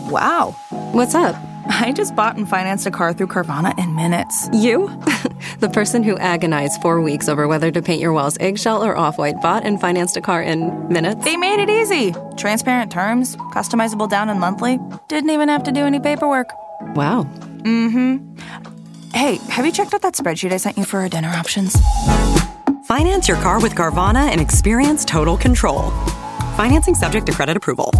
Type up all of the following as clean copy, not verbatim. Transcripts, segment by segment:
Wow. What's up? I just bought and financed a car through Carvana in minutes. You? The person who agonized 4 weeks over whether to paint your walls eggshell or off-white bought and financed a car in minutes? They made it easy. Transparent terms, customizable down and monthly. Didn't even have to do any paperwork. Wow. Mm-hmm. Hey, have you checked out that spreadsheet I sent you for our dinner options? Finance your car with Carvana and experience total control. Financing subject to credit approval.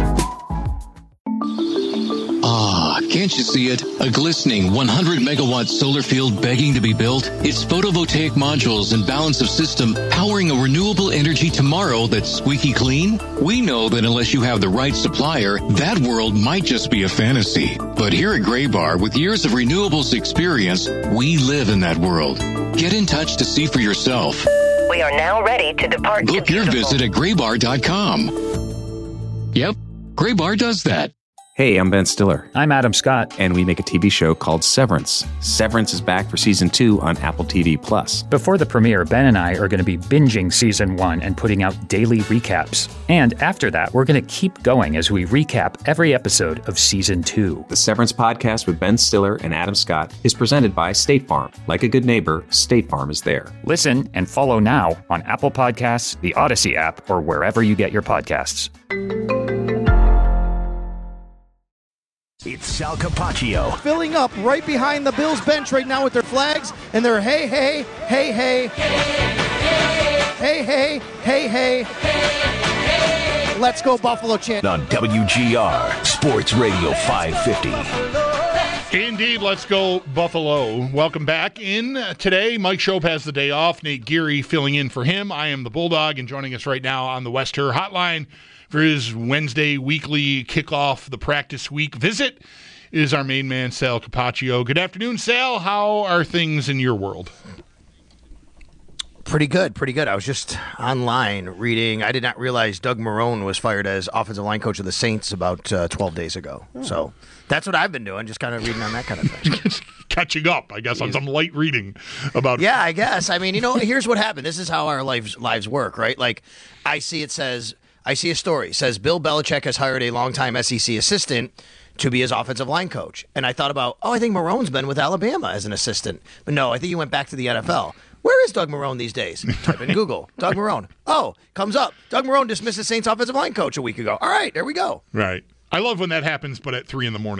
Can't you see it? A glistening 100 megawatt solar field begging to be built? It's photovoltaic modules and balance of system powering a renewable energy tomorrow that's squeaky clean? We know that unless you have the right supplier, that world might just be a fantasy. But here at Graybar, with years of renewables experience, we live in that world. Get in touch to see for yourself. We are now ready to depart. Book your visit at graybar.com. Yep, Graybar does that. Hey, I'm Ben Stiller. I'm Adam Scott. And we make a TV show called Severance. Severance is back for Season 2 on Apple TV+. Before the premiere, Ben and I are going to be binging Season 1 and putting out daily recaps. And after that, we're going to keep going as we recap every episode of Season 2. The Severance podcast with Ben Stiller and Adam Scott is presented by State Farm. Like a good neighbor, State Farm is there. Listen and follow now on Apple Podcasts, the Odyssey app, or wherever you get your podcasts. It's Sal Capaccio. Filling up right behind the Bills bench right now with their flags and their hey, hey, hey, hey. Hey, hey, hey, hey. Let's go Buffalo chant. On WGR, Sports Radio 550. Indeed, let's go Buffalo. Welcome back in today. Mike Shope has the day off. Nate Geary filling in for him. I am the Bulldog, and joining us right now on the West Her Hotline for his Wednesday weekly kickoff, the practice week visit, is our main man, Sal Capaccio. Good afternoon, Sal. How are things in your world? Pretty good, pretty good. I was just online reading. I did not realize Doug Marrone was fired as offensive line coach of the Saints about 12 days ago. So that's what I've been doing, just kind of reading on that kind of thing. Catching up, I guess, on some light reading about Yeah, I guess. I mean, here's what happened. This is how our lives work, right? Like, I see a story. It says Bill Belichick has hired a longtime SEC assistant to be his offensive line coach. And I thought about, I think Marrone's been with Alabama as an assistant. But no, I think he went back to the NFL. Where is Doug Marrone these days? Type in Google, Doug Marrone. Oh, comes up. Doug Marrone dismissed the Saints offensive line coach a week ago. All right, there we go. Right. I love when that happens, but at 3 a.m.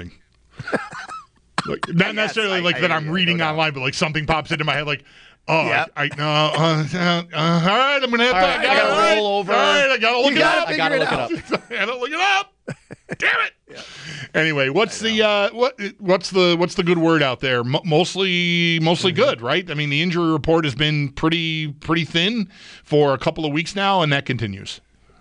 Like, not necessarily that I'm reading online, but like something pops into my head like, all right, I'm going to have to. I got to roll over. All right, I got to look it up. I got to look it up. I got to look it up. Damn it. Yeah. Anyway, what's the good word out there? Mostly good, right? I mean, the injury report has been pretty thin for a couple of weeks now, and that continues.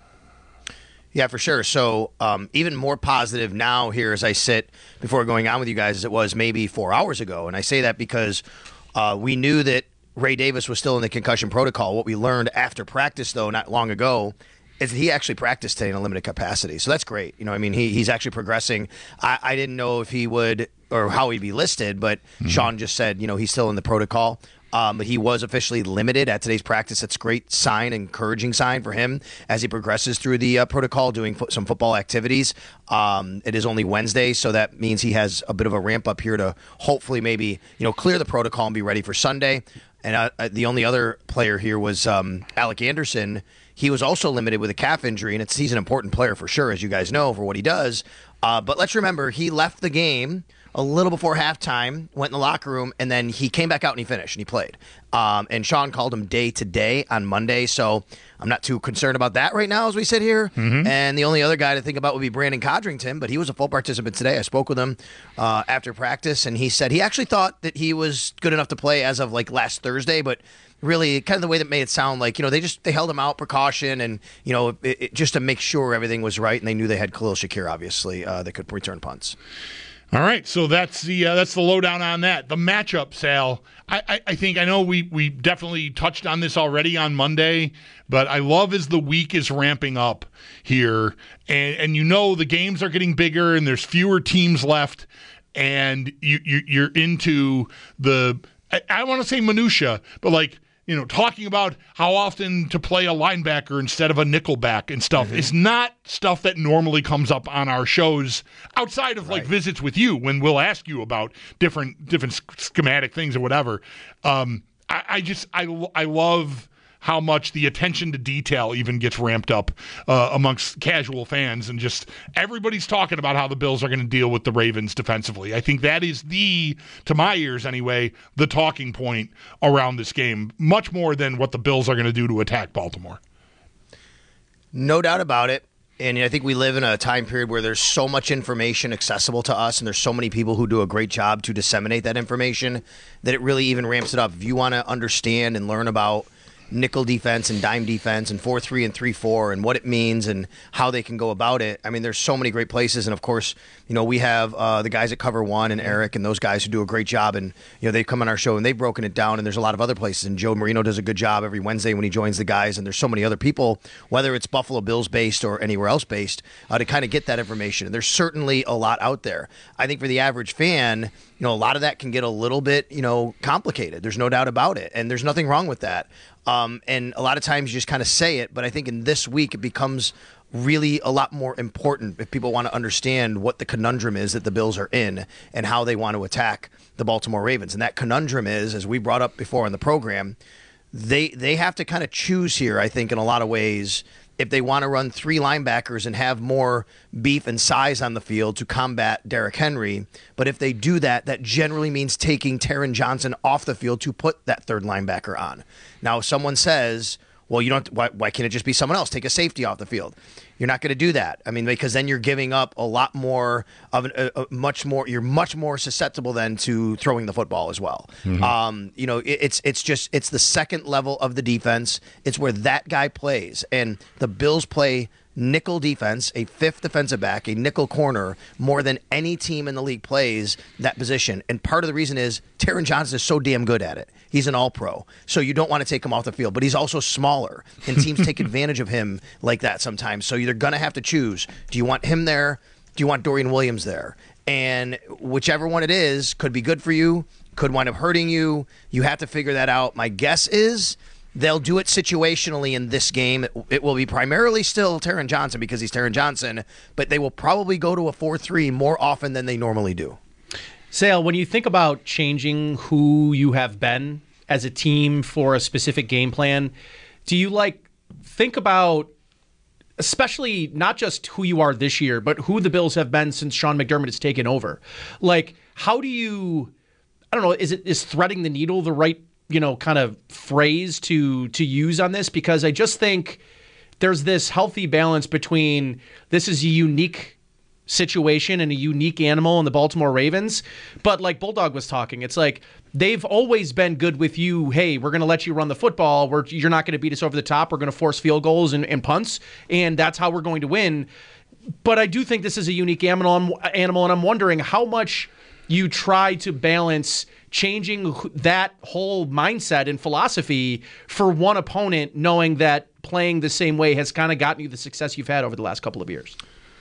Yeah, for sure. So even more positive now here as I sit before going on with you guys as it was maybe 4 hours ago. And I say that because we knew that Ray Davis was still in the concussion protocol. What we learned after practice, though, not long ago, is that he actually practiced today in a limited capacity. So that's great. He's actually progressing. I didn't know if he would or how he'd be listed, but Sean just said, he's still in the protocol. But he was officially limited at today's practice. That's a great sign, encouraging sign for him as he progresses through the protocol, doing some football activities. It is only Wednesday, so that means he has a bit of a ramp up here to hopefully maybe clear the protocol and be ready for Sunday. And the only other player here was Alec Anderson. He was also limited with a calf injury, and he's an important player for sure, as you guys know, for what he does. But let's remember, he left the game a little before halftime, went in the locker room, and then he came back out and he finished, and he played. And Sean called him day-to-day on Monday, so I'm not too concerned about that right now as we sit here. Mm-hmm. And the only other guy to think about would be Brandon Codrington, but he was a full participant today. I spoke with him after practice, and he said he actually thought that he was good enough to play as of last Thursday, but really kind of the way that made it sound like, they held him out, precaution, and, just to make sure everything was right, and they knew they had Khalil Shakir, obviously, that could return punts. All right, so that's the lowdown on that. The matchup, Sal. I think I know we definitely touched on this already on Monday, but I love as the week is ramping up here, and the games are getting bigger and there's fewer teams left, and you're into the I want to say minutia, but talking about how often to play a linebacker instead of a nickelback and stuff is not stuff that normally comes up on our shows outside of like visits with you when we'll ask you about different schematic things or whatever. I love how much the attention to detail even gets ramped up amongst casual fans, and just everybody's talking about how the Bills are going to deal with the Ravens defensively. I think that is to my ears anyway, the talking point around this game, much more than what the Bills are going to do to attack Baltimore. No doubt about it. And I think we live in a time period where there's so much information accessible to us, and there's so many people who do a great job to disseminate that information that it really even ramps it up. If you want to understand and learn about nickel defense and dime defense and 4-3 and 3-4 and what it means and how they can go about it. I mean, there's so many great places. And, of course, we have the guys at Cover One and Eric and those guys who do a great job. And, they come on our show and they've broken it down. And there's a lot of other places. And Joe Marino does a good job every Wednesday when he joins the guys. And there's so many other people, whether it's Buffalo Bills based or anywhere else based, to kind of get that information. And there's certainly a lot out there. I think for the average fan, a lot of that can get a little bit, complicated. There's no doubt about it. And there's nothing wrong with that. And a lot of times you just kind of say it, but I think in this week it becomes really a lot more important if people want to understand what the conundrum is that the Bills are in and how they want to attack the Baltimore Ravens. And that conundrum is, as we brought up before on the program, they have to kind of choose here, I think, in a lot of ways, if they want to run 3 linebackers and have more beef and size on the field to combat Derrick Henry. But if they do that, that generally means taking Taron Johnson off the field to put that 3rd linebacker on. Now, if someone says, well, why can't it just be someone else? Take a safety off the field. You're not going to do that. I mean, because then you're giving up a lot more of you're much more susceptible then to throwing the football as well. Mm-hmm. It's the second level of the defense. It's where that guy plays. And the Bills play nickel defense, a 5th defensive back, a nickel corner, more than any team in the league plays that position. And part of the reason is Taron Johnson is so damn good at it. He's an all-pro, so you don't want to take him off the field. But he's also smaller, and teams take advantage of him like that sometimes. So you're going to have to choose. Do you want him there? Do you want Dorian Williams there? And whichever one it is could be good for you, could wind up hurting you. You have to figure that out. My guess is they'll do it situationally in this game. It will be primarily still Taron Johnson because he's Taron Johnson, but they will probably go to a 4-3 more often than they normally do. Sale, when you think about changing who you have been as a team for a specific game plan, do you think about, especially not just who you are this year, but who the Bills have been since Sean McDermott has taken over? How do you, I don't know, is threading the needle the right, kind of phrase to use on this? Because I just think there's this healthy balance between this is a unique situation and a unique animal in the Baltimore Ravens. But like Bulldog was talking, it's like they've always been good with you. Hey, we're going to let you run the football. You're not going to beat us over the top. We're going to force field goals and punts, and that's how we're going to win. But I do think this is a unique animal, and I'm wondering how much you try to balance changing that whole mindset and philosophy for one opponent, knowing that playing the same way has kind of gotten you the success you've had over the last couple of years.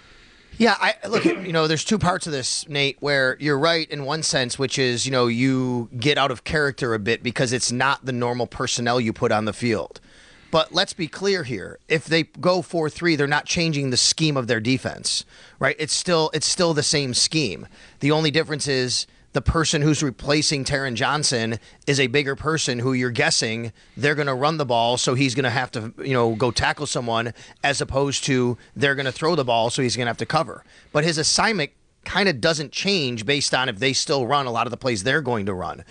Yeah, look, there's 2 parts of this, Nate, where you're right in one sense, which is, you get out of character a bit because it's not the normal personnel you put on the field. But let's be clear here. If they go 4-3, they're not changing the scheme of their defense, right? It's still the same scheme. The only difference is the person who's replacing Taron Johnson is a bigger person who you're guessing they're going to run the ball, so he's going to have to, go tackle someone, as opposed to they're going to throw the ball, so he's going to have to cover. But his assignment kind of doesn't change based on if they still run a lot of the plays they're going to run.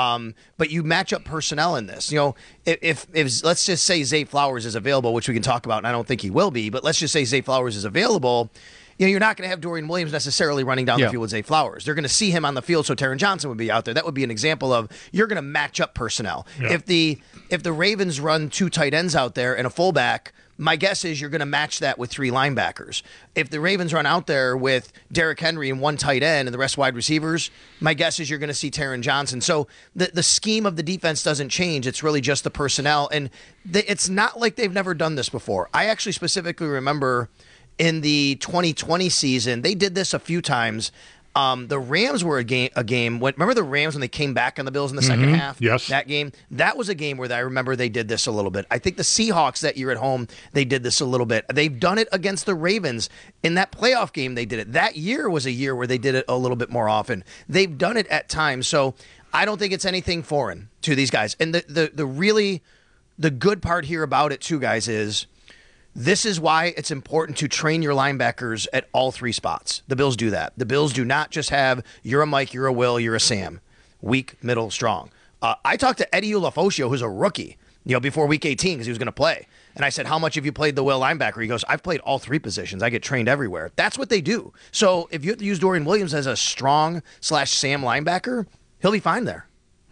But you match up personnel in this. If let's just say Zay Flowers is available, which we can talk about, and I don't think he will be, but let's just say Zay Flowers is available. You're not going to have Dorian Williams necessarily running down the field with Zay Flowers. They're going to see him on the field, so Taron Johnson would be out there. That would be an example of you're going to match up personnel. Yeah. If the Ravens run 2 tight ends out there and a fullback, my guess is you're going to match that with 3 linebackers. If the Ravens run out there with Derrick Henry and 1 tight end and the rest wide receivers, my guess is you're going to see Taron Johnson. So the scheme of the defense doesn't change. It's really just the personnel. And it's not like they've never done this before. I actually specifically remember in the 2020 season, they did this a few times. The Rams were a game. Remember the Rams when they came back on the Bills in the second half? Yes. That game. That was a game where I remember they did this a little bit. I think the Seahawks that year at home, they did this a little bit. They've done it against the Ravens. In that playoff game, they did it. That year was a year where they did it a little bit more often. They've done it at times. So I don't think it's anything foreign to these guys. And the good part here about it too, guys, is this is why it's important to train your linebackers at all three spots. The Bills do that. The Bills do not just have, you're a Mike, you're a Will, you're a Sam. Weak, middle, strong. I talked to Eddie Ulofoshio, who's a rookie, before week 18 because he was going to play. And I said, how much have you played the Will linebacker? He goes, I've played all three positions. I get trained everywhere. That's what they do. So if you have to use Dorian Williams as a strong/Sam linebacker, he'll be fine there.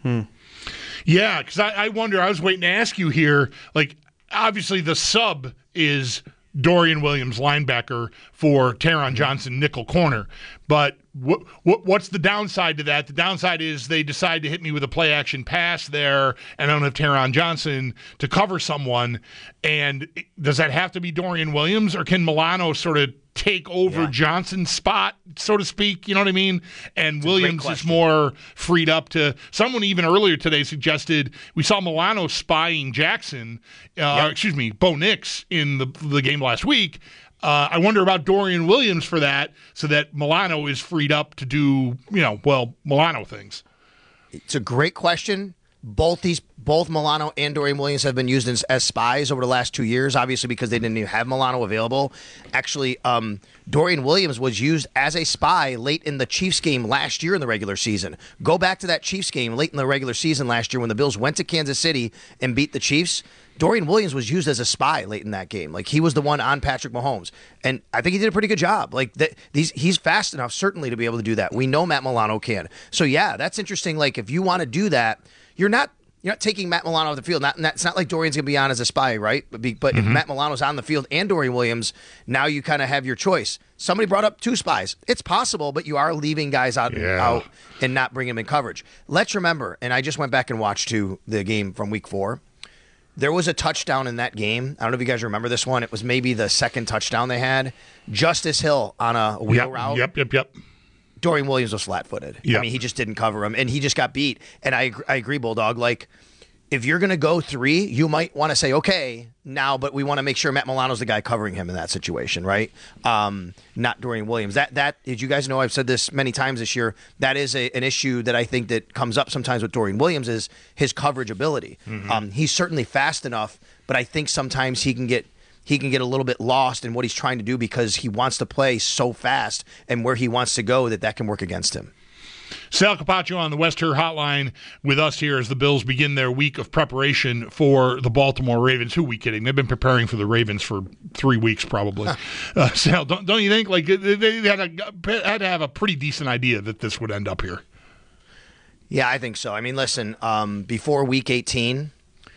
Yeah, because I wonder, I was waiting to ask you here, like, obviously the sub is Dorian Williams, linebacker, for Taron Johnson, nickel corner. But what's the downside to that? The downside is they decide to hit me with a play-action pass there, and I don't have Taron Johnson to cover someone. And does that have to be Dorian Williams, or can Milano sort of take over Johnson's spot, so to speak? You know what I mean? And Williams is more freed up to. Someone even earlier today suggested we saw Milano spying Jackson, Bo Nix in the game last week. I wonder about Dorian Williams for that, so that Milano is freed up to do, Milano things. It's a great question. Both Milano and Dorian Williams have been used as spies over the last 2 years, obviously because they didn't even have Milano available. Actually, Dorian Williams was used as a spy late in the Chiefs game last year in the regular season. Go back to that Chiefs game late in the regular season last year when the Bills went to Kansas City and beat the Chiefs. Dorian Williams was used as a spy late in that game. Like, he was the one on Patrick Mahomes. And I think he did a pretty good job. Like, he's fast enough, certainly, to be able to do that. We know Matt Milano can. So, yeah, that's interesting. Like, if you want to do that, you're not taking Matt Milano off the field. It's not like Dorian's going to be on as a spy, right? But if Matt Milano's on the field and Dorian Williams, now you kind of have your choice. Somebody brought up two spies. It's possible, but you are leaving guys out and not bringing them in coverage. Let's remember, and I just went back and watched the game from week 4. There was a touchdown in that game. I don't know if you guys remember this one. It was maybe the second touchdown they had. Justice Hill on a wheel route. Yep. Dorian Williams was flat-footed. Yep. I mean, he just didn't cover him, and he just got beat. And I agree, Bulldog. Like, if you're going to go 3, you might want to say, okay, now, but we want to make sure Matt Milano's the guy covering him in that situation, right? Not Dorian Williams. That did you guys know, I've said this many times this year, that is an issue that I think that comes up sometimes with Dorian Williams is his coverage ability. He's certainly fast enough, but I think sometimes he can get a little bit lost in what he's trying to do because he wants to play so fast and where he wants to go that can work against him. Sal Capaccio on the West Her Hotline with us here as the Bills begin their week of preparation for the Baltimore Ravens. Who are we kidding? They've been preparing for the Ravens for 3 weeks probably. Sal, don't you think like they had to have a pretty decent idea that this would end up here? Yeah, I think so. I mean, listen, before week 18,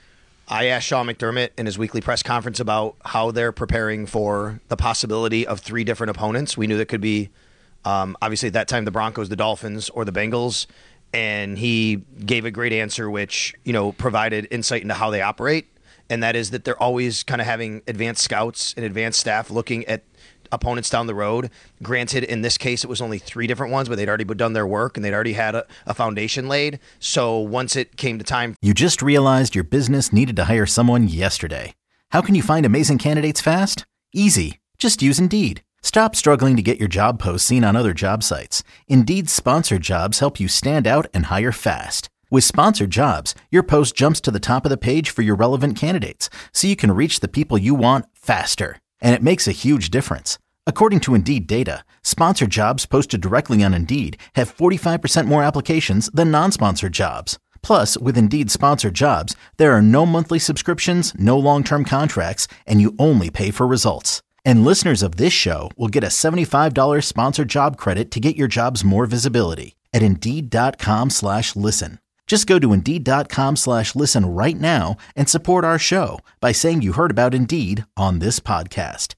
I asked Sean McDermott in his weekly press conference about how they're preparing for the possibility of 3 different opponents. We knew that could be obviously at that time the Broncos, the Dolphins, or the Bengals, and he gave a great answer which, provided insight into how they operate, and that is that they're always kind of having advanced scouts and advanced staff looking at opponents down the road. Granted, in this case, it was only 3 different ones, but they'd already done their work, and they'd already had a foundation laid. So once it came to time... You just realized your business needed to hire someone yesterday. How can you find amazing candidates fast? Easy. Just use Indeed. Stop struggling to get your job posts seen on other job sites. Indeed's sponsored jobs help you stand out and hire fast. With sponsored jobs, your post jumps to the top of the page for your relevant candidates, so you can reach the people you want faster. And it makes a huge difference. According to Indeed data, sponsored jobs posted directly on Indeed have 45% more applications than non-sponsored jobs. Plus, with Indeed sponsored jobs, there are no monthly subscriptions, no long-term contracts, and you only pay for results. And listeners of this show will get a $75 sponsored job credit to get your jobs more visibility at Indeed.com/listen. Just go to Indeed.com/listen right now and support our show by saying you heard about Indeed on this podcast.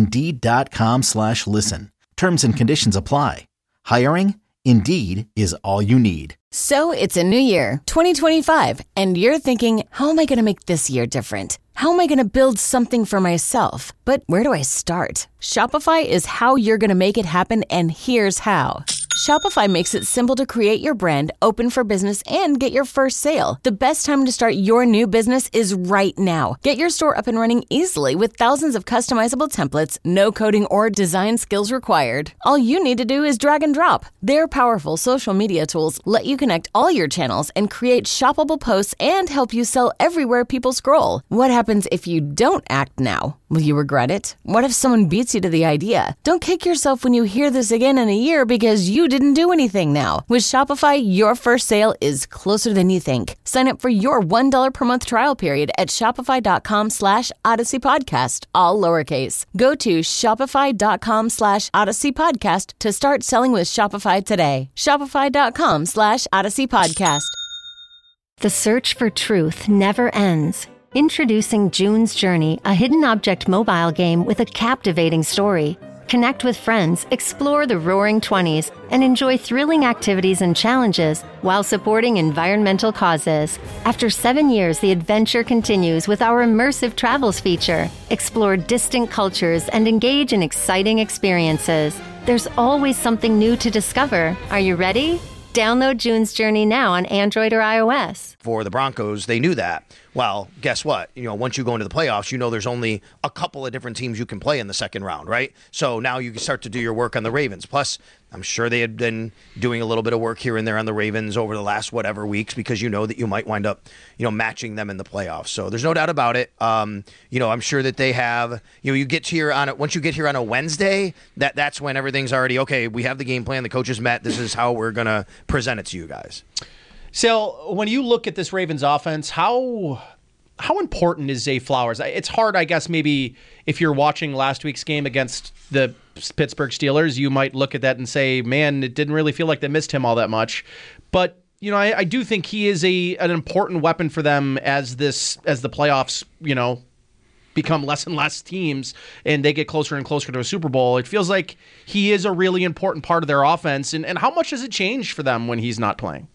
Indeed.com/listen. Terms and conditions apply. Hiring? Indeed is all you need. So it's a new year, 2025, and you're thinking, how am I going to make this year different? How am I going to build something for myself? But where do I start? Shopify is how you're going to make it happen, and here's how. Shopify makes it simple to create your brand, open for business, and get your first sale. The best time to start your new business is right now. Get your store up and running easily with thousands of customizable templates, no coding or design skills required. All you need to do is drag and drop. Their powerful social media tools let you connect all your channels and create shoppable posts and help you sell everywhere people scroll. What happens if you don't act now? Will you regret it? What if someone beats you to the idea? Don't kick yourself when you hear this again in a year because you didn't do anything now. With Shopify, your first sale is closer than you think. Sign up for your $1 per month trial period at shopify.com/Odyssey Podcast, all lowercase. Go to shopify.com/Odyssey Podcast to start selling with Shopify today. Shopify.com/Odyssey Podcast. The search for truth never ends. Introducing June's Journey, a hidden object mobile game with a captivating story. Connect with friends, explore the Roaring 20s, and enjoy thrilling activities and challenges while supporting environmental causes. After 7 years, the adventure continues with our immersive travels feature. Explore distant cultures and engage in exciting experiences. There's always something new to discover. Are you ready? Download June's Journey now on Android or iOS. For the Broncos, they knew that. Well, guess what? Once you go into the playoffs, there's only a couple of different teams you can play in the second round, right? So now you can start to do your work on the Ravens. Plus, I'm sure they had been doing a little bit of work here and there on the Ravens over the last whatever weeks because you know that you might wind up, matching them in the playoffs. So there's no doubt about it. I'm sure that they have, you get here once you get here on a Wednesday, that's when everything's already, okay, we have the game plan, the coaches met, this is how we're going to present it to you guys. So when you look at this Ravens offense, how important is Zay Flowers? It's hard, I guess, maybe if you're watching last week's game against the Pittsburgh Steelers, you might look at that and say, man, it didn't really feel like they missed him all that much. But, I do think he is an important weapon for them as the playoffs, become less and less teams and they get closer and closer to a Super Bowl. It feels like he is a really important part of their offense. And how much does it change for them when he's not playing?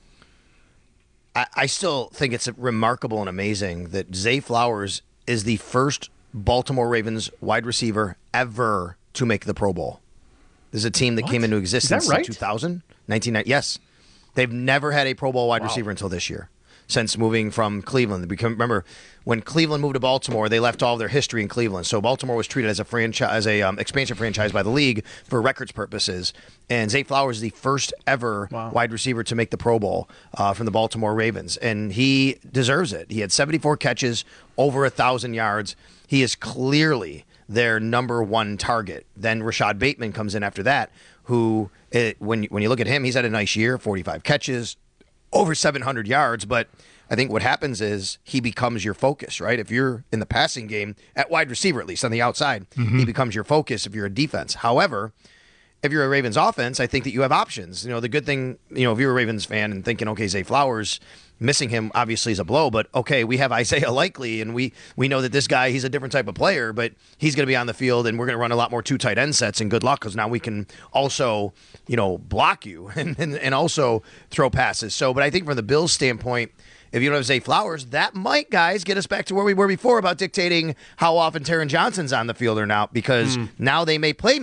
I still think it's remarkable and amazing that Zay Flowers is the first Baltimore Ravens wide receiver ever to make the Pro Bowl. This is a team that came into existence in 2000, 1990. Yes. They've never had a Pro Bowl wide receiver until this year, since moving from Cleveland. Remember, when Cleveland moved to Baltimore, they left all of their history in Cleveland. So Baltimore was treated as a franchise, expansion franchise by the league for records purposes. And Zay Flowers is the first ever wide receiver to make the Pro Bowl from the Baltimore Ravens. And he deserves it. He had 74 catches, over 1,000 yards. He is clearly their number one target. Then Rashad Bateman comes in after that, who, when you look at him, he's had a nice year, 45 catches, over 700 yards, but I think what happens is he becomes your focus, right? If you're in the passing game, at wide receiver at least, on the outside, he becomes your focus if you're a defense. However, if you're a Ravens offense, I think that you have options. The good thing, if you're a Ravens fan and thinking, okay, Zay Flowers, missing him obviously is a blow, but okay, we have Isaiah Likely, and we know that this guy, he's a different type of player, but he's going to be on the field, and we're going to run a lot more two tight end sets, and good luck, because now we can also, block you and also throw passes. So, but I think from the Bills' standpoint, if you don't have Zay Flowers, that might, guys, get us back to where we were before about dictating how often Taron Johnson's on the field or not, because now they may play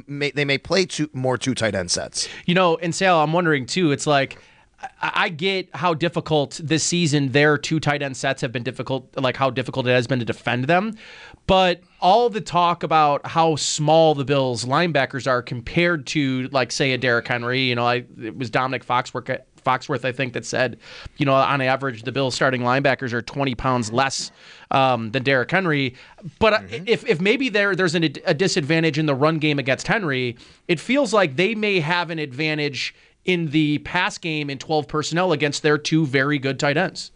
more two tight end sets. And Sal, I'm wondering too, it's like, I get how difficult this season their two tight end sets have been difficult, like how difficult it has been to defend them. But all the talk about how small the Bills linebackers are compared to, like, say, a Derrick Henry, it was Dominic Foxworth, I think, that said, on average, the Bills starting linebackers are 20 pounds less than Derrick Henry. But if maybe there's a disadvantage in the run game against Henry, it feels like they may have an advantage in the pass game in 12 personnel against their two very good tight ends.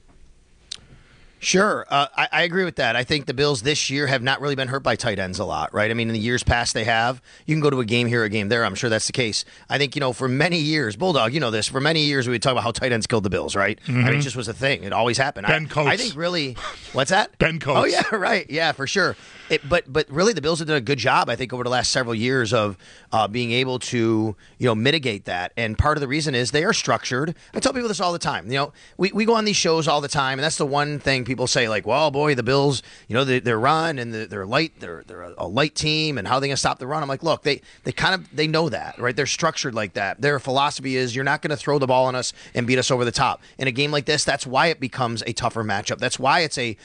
Sure. I agree with that. I think the Bills this year have not really been hurt by tight ends a lot, right? I mean, in the years past they have. You can go to a game here, a game there. I'm sure that's the case. I think, for many years, Bulldog, this, for many years we would talk about how tight ends killed the Bills, right? I mean, it just was a thing. It always happened. Ben Coates. I think really, what's that? Ben Coates. Oh, yeah, right. Yeah, for sure. But really the Bills have done a good job, I think, over the last several years of being able to, mitigate that. And part of the reason is they are structured. I tell people this all the time. We go on these shows all the time, and that's the one thing people say like, well, boy, the Bills, they're run and they're light, they're a light team, and how are they going to stop the run? I'm like, look, they know that, right? They're structured like that. Their philosophy is you're not going to throw the ball on us and beat us over the top. In a game like this, that's why it becomes a tougher matchup. That's why it's in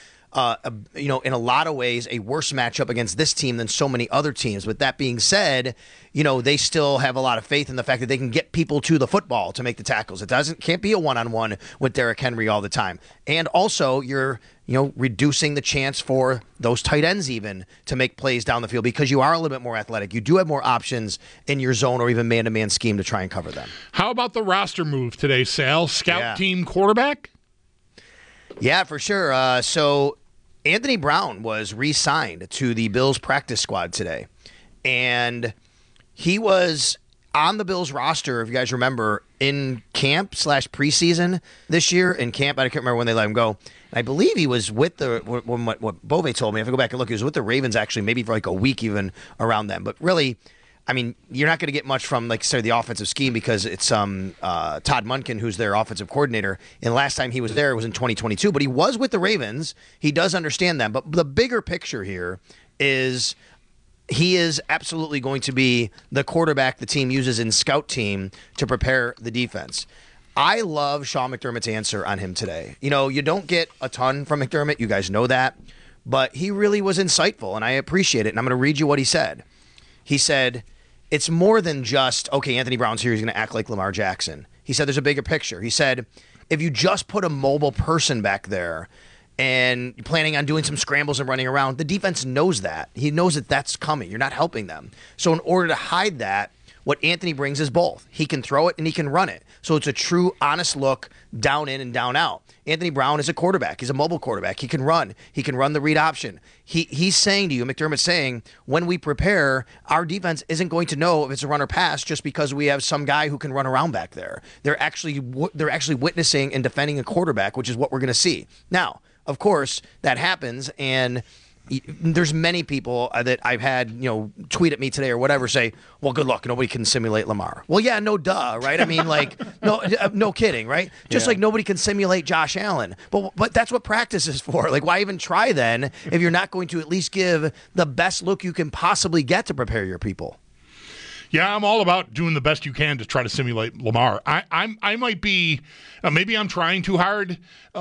a lot of ways, a worse matchup against this team than so many other teams. With that being said, they still have a lot of faith in the fact that they can get people to the football to make the tackles. It can't be a one-on-one with Derrick Henry all the time. And also, you're reducing the chance for those tight ends even to make plays down the field because you are a little bit more athletic. You do have more options in your zone or even man-to-man scheme to try and cover them. How about the roster move today, Sal? Scout team quarterback? Yeah, for sure. So Anthony Brown was re-signed to the Bills practice squad today. And he was on the Bills roster, if you guys remember, in camp/preseason this year. In camp, I can't remember when they let him go. And I believe he was with what Bove told me, if I go back and look, he was with the Ravens actually maybe for like a week even around them. But really, I mean, you're not going to get much from, like, say, the offensive scheme because it's Todd Monken, who's their offensive coordinator. And last time he was there was in 2022. But he was with the Ravens. He does understand them. But the bigger picture here is he is absolutely going to be the quarterback the team uses in scout team to prepare the defense. I love Sean McDermott's answer on him today. You don't get a ton from McDermott. You guys know that. But he really was insightful, and I appreciate it. And I'm going to read you what he said. He said, it's more than just, okay, Anthony Brown's here, he's going to act like Lamar Jackson. He said there's a bigger picture. He said, if you just put a mobile person back there and you're planning on doing some scrambles and running around, the defense knows that. He knows that that's coming. You're not helping them. So in order to hide that, what Anthony brings is both. He can throw it and he can run it. So it's a true, honest look down in and down out. Anthony Brown is a quarterback. He's a mobile quarterback. He can run. He can run the read option. He's saying to you, McDermott's saying, when we prepare, our defense isn't going to know if it's a run or pass just because we have some guy who can run around back there. They're actually witnessing and defending a quarterback, which is what we're going to see. Now, of course, that happens, and there's many people that I've had, tweet at me today or whatever, say, well, good luck. Nobody can simulate Lamar. Well, yeah, no duh, right? I mean, like, no kidding, right? Just like nobody can simulate Josh Allen. But that's what practice is for. Like, why even try then if you're not going to at least give the best look you can possibly get to prepare your people? Yeah, I'm all about doing the best you can to try to simulate Lamar. I might be, maybe I'm trying too hard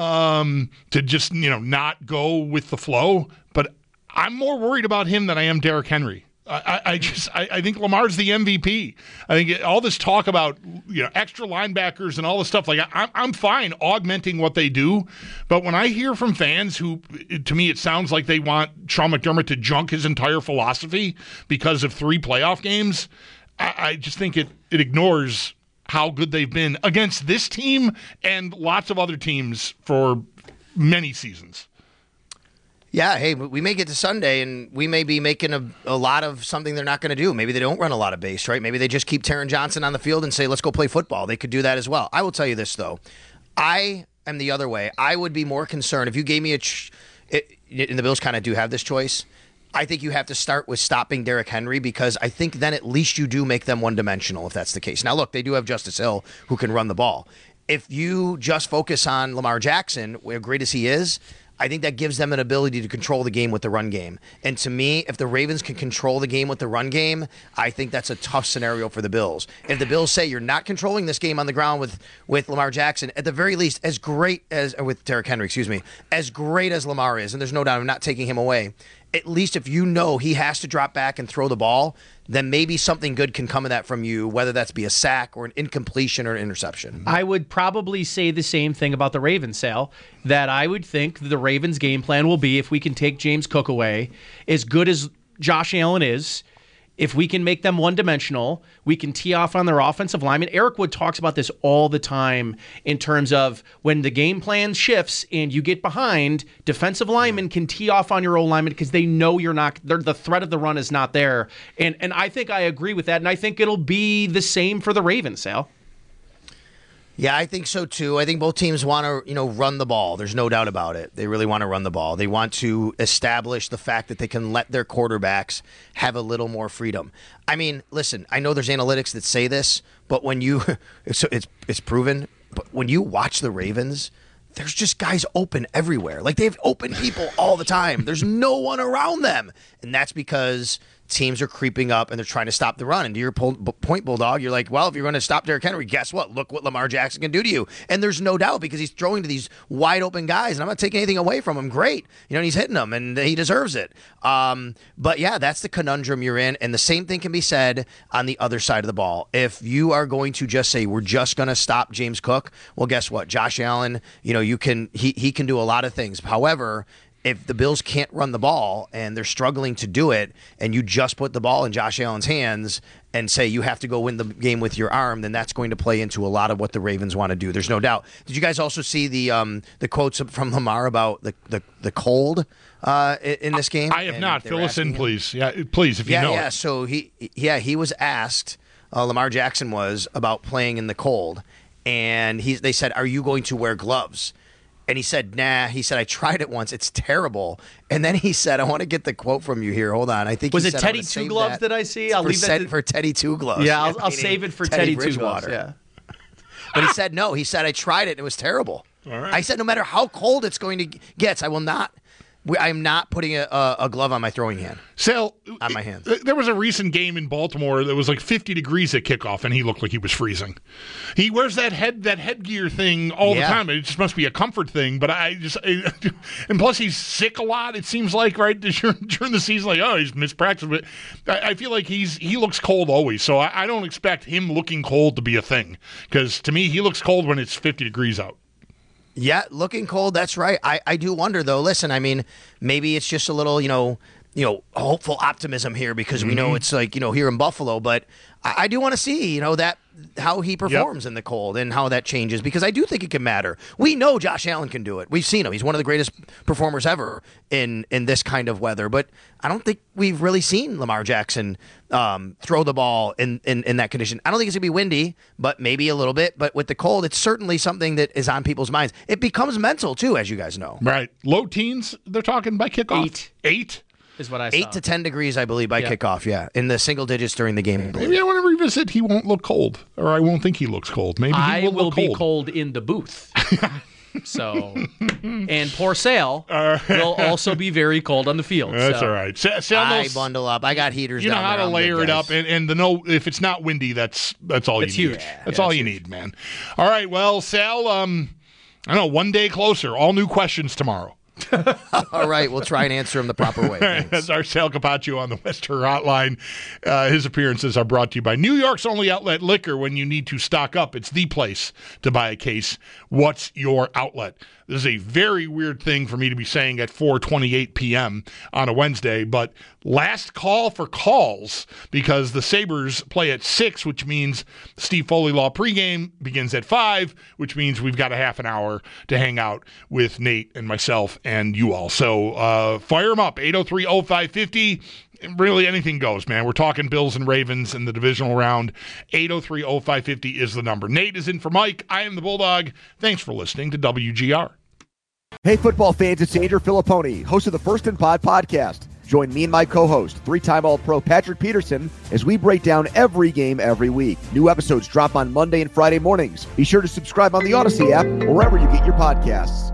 to just, not go with the flow, but I'm more worried about him than I am Derrick Henry. I think Lamar's the MVP. I think all this talk about extra linebackers and all this stuff, like I'm fine augmenting what they do, but when I hear from fans who, to me, it sounds like they want Sean McDermott to junk his entire philosophy because of 3 playoff games, I just think it ignores how good they've been against this team and lots of other teams for many seasons. Yeah, hey, we may get to Sunday and we may be making a lot of something they're not going to do. Maybe they don't run a lot of base, right? Maybe they just keep Taron Johnson on the field and say, let's go play football. They could do that as well. I will tell you this, though. I am the other way. I would be more concerned if you gave me and the Bills kind of do have this choice. I think you have to start with stopping Derrick Henry because I think then at least you do make them one-dimensional if that's the case. Now, look, they do have Justice Hill who can run the ball. If you just focus on Lamar Jackson, as great as he is, I think that gives them an ability to control the game with the run game. And to me, if the Ravens can control the game with the run game, I think that's a tough scenario for the Bills. If the Bills say you're not controlling this game on the ground with Lamar Jackson, at the very least, as great as with Derrick Henry, as great as Lamar is, and there's no doubt I'm not taking him away, at least if you know he has to drop back and throw the ball, then maybe something good can come of that from you, whether that's be a sack or an incompletion or an interception. I would probably say the same thing about the Ravens, Sal, that I would think the Ravens' game plan will be, if we can take James Cook away, as good as Josh Allen is, if we can make them one-dimensional, we can tee off on their offensive linemen. Eric Wood talks about this all the time in terms of when the game plan shifts and you get behind, defensive linemen can tee off on your O-lineman because they know the threat of the run is not there. And I think I agree with that, and I think it'll be the same for the Ravens, Sal. Yeah, I think so too. I think both teams want to, run the ball. There's no doubt about it. They really want to run the ball. They want to establish the fact that they can let their quarterbacks have a little more freedom. I mean, listen, I know there's analytics that say this, but when you it's proven, but when you watch the Ravens, there's just guys open everywhere. Like, they have open people all the time. There's no one around them. And that's because teams are creeping up and they're trying to stop the run. And to your point, Bulldog, you're like, well, if you're going to stop Derrick Henry, guess what? Look what Lamar Jackson can do to you. And there's no doubt, because he's throwing to these wide open guys, and I'm not taking anything away from him. Great. You know, and he's hitting them, and he deserves it. But yeah, that's the conundrum you're in. And the same thing can be said on the other side of the ball. If you are going to just say, we're just going to stop James Cook, well, guess what? Josh Allen, you know, he can do a lot of things. However, if the Bills can't run the ball and they're struggling to do it, and you just put the ball in Josh Allen's hands and say you have to go win the game with your arm, then that's going to play into a lot of what the Ravens want to do. There's no doubt. Did you guys also see the quotes from Lamar about the cold in this game? I have not. Fill us in, please. Yeah, please, if you know. Yeah. So he was asked, Lamar Jackson was, about playing in the cold, and they said, "Are you going to wear gloves?" And he said, nah. He said, I tried it once. It's terrible. And then he said, I want to get the quote from you here. Hold on. I think was it Teddy Two Gloves that I see? I'll leave that for Teddy Two Gloves. Yeah, I'll save it for Teddy Two Gloves. Yeah. But he said no. He said, I tried it. And it was terrible. All right. I said, no matter how cold it's going to get, I will not. I'm not putting a glove on my throwing hand. Sal, on my hands. There was a recent game in Baltimore that was like 50 degrees at kickoff, and he looked like he was freezing. He wears that headgear thing all the time. It just must be a comfort thing. But and plus he's sick a lot. It seems like during the season, like he's missed practice. But I feel like he looks cold always. So I don't expect him looking cold to be a thing, because to me he looks cold when it's 50 degrees out. Yeah, looking cold. That's right. I do wonder, though. Listen, I mean, maybe it's just a little, hopeful optimism here, because we know it's like, here in Buffalo. But I do want to see, that how he performs in the cold and how that changes, because I do think it can matter. We know Josh Allen can do it. We've seen him. He's one of the greatest performers ever in this kind of weather. But I don't think we've really seen Lamar Jackson throw the ball in that condition. I don't think it's going to be windy, but maybe a little bit. But with the cold, it's certainly something that is on people's minds. It becomes mental, too, as you guys know. Right. Low teens, they're talking by kickoff. 8? Is what I saw. 8 to 10 degrees, I believe, by kickoff, in the single digits during the game. Maybe I want to revisit He Won't Look Cold, or I won't think he looks cold. Maybe he will be cold in the booth. So, and poor Sale will also be very cold on the field. That's all right. I bundle up. I got heaters. You know how to layer it up, and if it's not windy, that's all you need. Huge. That's all you need, man. All right, well, Sal, I don't know, one day closer. All new questions tomorrow. All right, we'll try and answer them the proper way. That's our Sal Capaccio on the West Her Hotline. His appearances are brought to you by New York's only outlet liquor. When you need to stock up, it's the place to buy a case. What's your outlet? This is a very weird thing for me to be saying at 4:28 p.m. on a Wednesday, but last call for calls, because the Sabres play at 6, which means Steve Foley Law pregame begins at 5, which means we've got a half an hour to hang out with Nate and myself and you all. So fire them up, 803-0550. Really, anything goes, man. We're talking Bills and Ravens in the divisional round. 803-0550 is the number. Nate is in for Mike. I am the Bulldog. Thanks for listening to WGR. Hey, football fans, it's Andrew Filipponi, host of the First and Pod podcast. Join me and my co-host, three-time All-Pro Patrick Peterson, as we break down every game every week. New episodes drop on Monday and Friday mornings. Be sure to subscribe on the Odyssey app or wherever you get your podcasts.